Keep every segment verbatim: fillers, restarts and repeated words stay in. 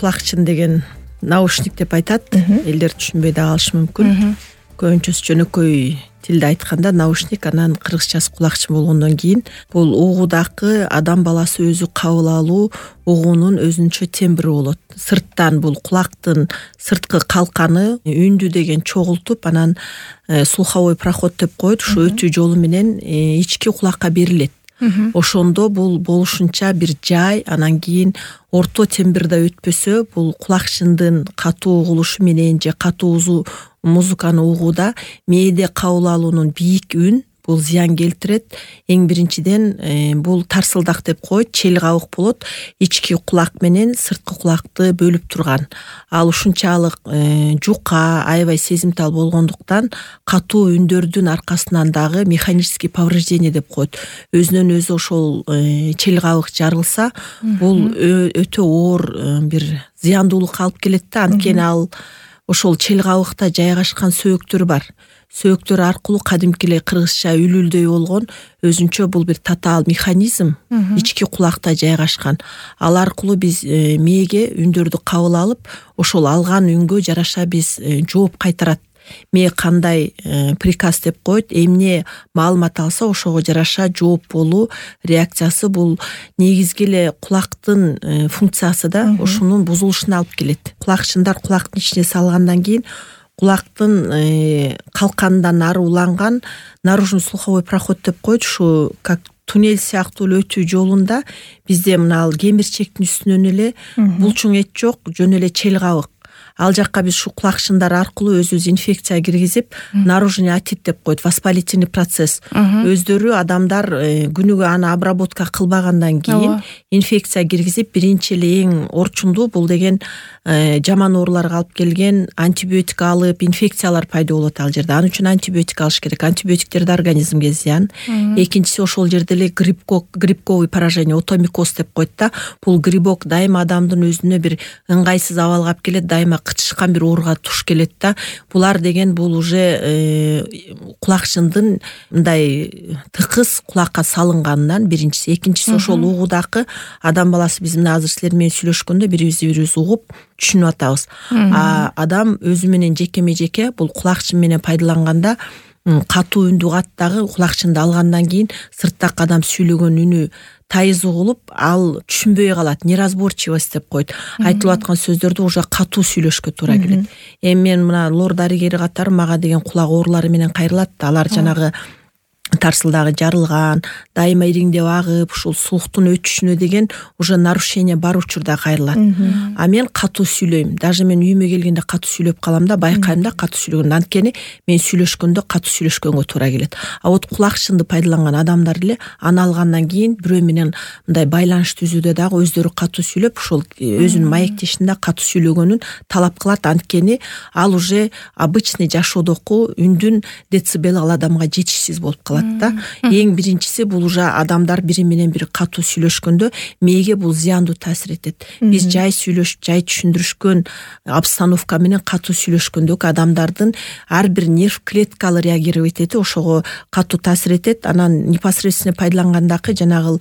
кулакчын деген наушник деп айтат. Элдер түшүнбөй да калышы мүмкүн. Көбүнчөсү жөнөкөй тилде айтканда наушник, анан кыргызчасы кулакчын болгондон кийин бул угуудагы адам баласы өзү кабыл алуу угуунун өзүнчө тембри болот. Сырттан бул кулактын сырткы калканы үндү деген чогултуп, анан слуховой проход деп коет, ушу өтүү жолу менен ички кулакка берилет. Ошондо бул болушунча бир жай, анан кийин орто тембрде өтпөсө, бул кулакчындын катуу угулушу менен же катуу музыканы угууда мээде кабыл алуунун бийик үн бул зыян келтирет. Эң биринчиден бул тарсылдак деп коет, чел кабык болот, ички кулак менен сырткы кулакты бөлүп турган. Ал ушунчалык жука, аябай сезимтал болгондуктан катуу үндөрдүн аркасынан дагы механический повреждение деп коет. Өзүнөн өзү ошол чел кабык жарылса, бул өтө оор бир зыяндуулукка алып келет да. Анткени ал ошол чел кабыкта жайгашкан сөөктөр бар. Сөөктөр аркылуу кадимки эле кыргызча үлүлдөй болгон өзүнчө бул бир татаал механизм ички кулакта жайгашкан. Ал аркылуу биз мээге үндөрдү кабыл алып, ошол алган үнгө жараша биз жооп кайтарат. Мээ кандай приказ деп коет, эмне маалымат алса ошого жараша жооп болуу реакциясы бул негизги эле кулактын функциясы да, ошонун бузулушуна алып келет. Кулакчындар кулактын ичине салгандан кийин кулактын калканынан нары уланган наружный слуховой проход деп коет, ушу как туннель сыяктуу өтүү жолунда бизде мына ал кемирчектин үстүнөн эле булчуң эт жок, жөн эле чел кабык. Ал жакка биз ушу кулакчындар аркылуу өзүбүз инфекция киргизип, наружный отит деп коет, воспалительный процесс. Өздөрү адамдар күнүгө аны обработка кылбагандан кийин инфекция киргизип, биринчи эле эң орчундуу бул деген жаман ооруларга алып келген антибиотик алып, инфекциялар пайда болот ал жерде. Ал үчүн антибиотик алыш керек. Антибиотиктер да организмге зыян. Экинчиси ошол жерде эле грибкок, грибковый поражение, отомикоз деп коет да. Бул грибок дайыма адамдын өзүнө бир ыңгайсыз абалга алып келет, дайыма кычышкан бир ооруга туш келет да. Булар деген бул уже кулакчындын мындай тыкыз кулакка салынганынан биринчиси. Экинчиси ошол угуудагы адам баласы, биз мына азыр силер менен сүйлөшкөндө бирибизди бирибиз угуп түшүнүп атабыз. А адам өзү менен жекеме жеке бул кулакчын менен пайдаланганда катуу үндү каттагы кулакчынды алгандан кийин сырттагы адам сүйлөгөн үнү тайыз угулуп, ал түшүнбөй калат, неразборчивость деп коет. Айтылып аткан сөздөрдү уже катуу сүйлөшкө туура келет. Эми мен мына лор дарыгери катары мага деген кулак оорулары менен кайрылат. Алар жанагы тарсылдагы жарылган, дайыма ириңдеп агып, ушул слухтун өтүшүнө деген уже нарушение бар учурда кайрылат. А мен катуу сүйлөйм. Даже мен үйүмө келгенде катуу сүйлөп калам да, байкайм да катуу сүйлөгөн. Анткени мен сүйлөшкөндө катуу сүйлөшкөнгө туура келет. А вот кулакчынды пайдаланган адамдар эле аны алгандан кийин бирөө менен мындай байланыш түзүүдө дагы өздөрү катуу сүйлөп, ошол өзүнүн маектешинде катуу сүйлөгөнүн талап кылат. Анткени ал уже обычный жашоодогу үндүн децибели ал адамга жетишсиз болуп калат. Эң биринчиси бул уже адамдар бири менен бири катуу сүйлөшкөндө мээге бул зыяндуу таасир этет. Биз жай сүйлөшүп, жай түшүндүрүшкөн обстановка менен катуу сүйлөшкөндөгү адамдардын ар бир нерв клеткалары реагировать этет, ошого катуу таасир этет. Анан непосредственно пайдалангандагы жанагы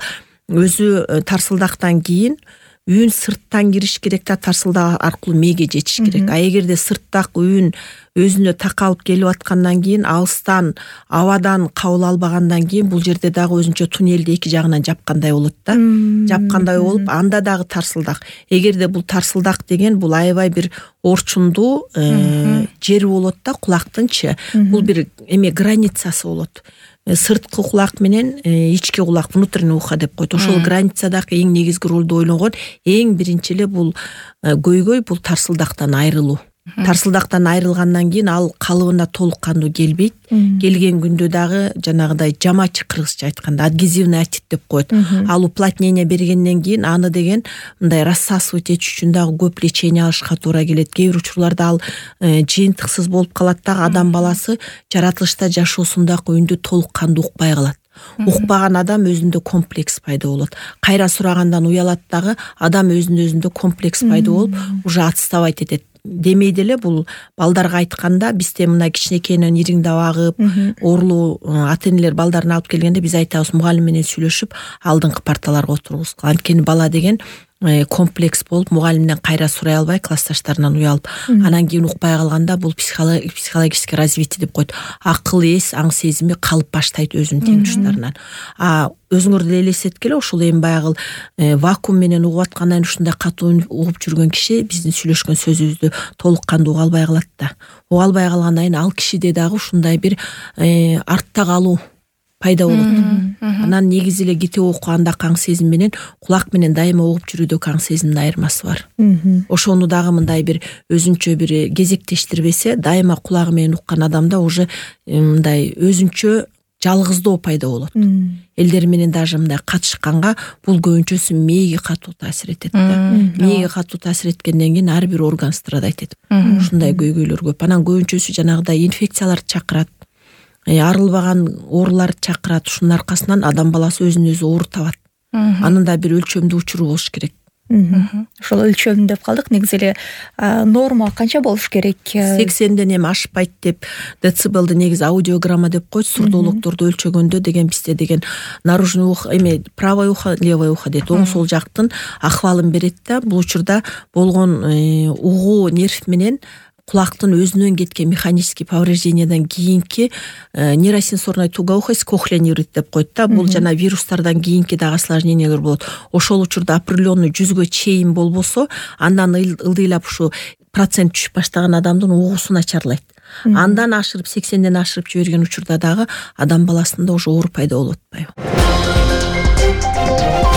өзү тарсылдактан кийин үн сырттан кириш керек да, тарсылдак аркылуу мээге жетиш керек. А эгерде сырттагы үн өзүнө такалып келип аткандан кийин, алыстан абадан кабыл албагандан кийин бул жерде дагы өзүнчө туннелди эки жагынан жапкандай болот да. Жапкандай болуп, анда дагы тарсылдак. Эгерде бул тарсылдак деген бул аябай бир орчундуу жери болот да кулактынчы. Бул бир эме границасы болот. Сырткы кулак менен ички кулак, внутренний ухо деп коет. Ошол границадагы эң негизги ролду ойногон эң биринчи эле бул көйгөй бул тарсылдактан айрылуу. Тарсылдактан айрылгандан кийин ал калыбына толук кандуу келбейт. Келген күндө дагы жанагыдай жамачы, кыргызча айтканда адгезивный отит деп коет. Ал уплотнение бергенден кийин аны деген мындай рассасывать этиш үчүн дагы көп лечение алышка туура келет. Кээ бир учурларда ал жыйынтыксыз болуп калат дагы, адам баласы жаратылышта жашоосундагы үндү толук кандуу укпай калат. Укпаган адам өзүндө комплекс пайда болот. Кайра сурагандан уялат дагы, адам өзүндө өзүндө комплекс пайда болуп, уже отставать этет. Демей деле бул балдарга айтканда, бизде мына кичинекейинен ириңдеп агып, оорулуу ата-энелер балдарын алып келгенде биз айтабыз, мугалим менен сүйлөшүп, алдыңкы парталарга отургузгула. Анткени бала деген комплекс болуп мугалимден кайра сурай албай классташтарынан уялып анан кийин укпай калганда бул психологический развитие деп коет. Акыл эс, аң сезими калып баштайт өзүнүн теңдештарынан. А өзүңөр деле элестеткиле, ушул эми баягы вакуум менен угуп аткандан ушундай катуу угуп жүргөн киши биздин сүйлөшкөн сөзүбүздү толук кандуу уга албай калат да. Уга албай калгандан кийин ал кишиде дагы ушундай бир артта калуу пайда болот. Анан негизи эле китеп окуганда аң сезим менен кулак менен дайыма угуп жүрүүдө аң сезимдин айырмасы бар. Ошону дагы мындай бир өзүнчө бир кезектештирбесе, дайыма кулагы менен уккан адамда уже мындай өзүнчө жалгыздоо пайда болот. Элдер менен даже мындай катышканга бул көбүнчөсү мээге катуу таасир этет да. Мээге катуу таасир эткенден кийин ар бир орган страдайт этип. Ушундай көйгөйлөр көп. Анан көбүнчөсү жанагыдай инфекцияларды чакырат. Арылбаган ооруларды чакырат. Ушунун аркасынан адам баласы өзүн өзү оор табат. Анын да бир өлчөмдүү учуру болуш керек. Ошол өлчөм деп калдык. Негизи эле норма канча болуш керек? сексенден эми ашпайт деп децибелди негизи аудиограмма деп коет. Сурдологдорду өлчөгөндө деген бизде деген наружный ухо, эми правое ухо, левое ухо дейт. Оң сол жактын акыбалын берет да. Бул учурда болгон угуу нерв менен кулактын өзүнөн кеткен механический повреждениядан кийинки нейросенсорная тугоухость кохлеонирует деп коет да. Бул жана вирустардан кийинки дагы осложнениялар болот. Ошол учурда определенный жүзгө чейин болбосо, андан ылдыйлап ушу процент түшүп баштаган адамдын угуусу начарлайт. Андан ашырып сексенден ашырып жиберген учурда дагы адам баласында уже оор пайда болуп атпайбы.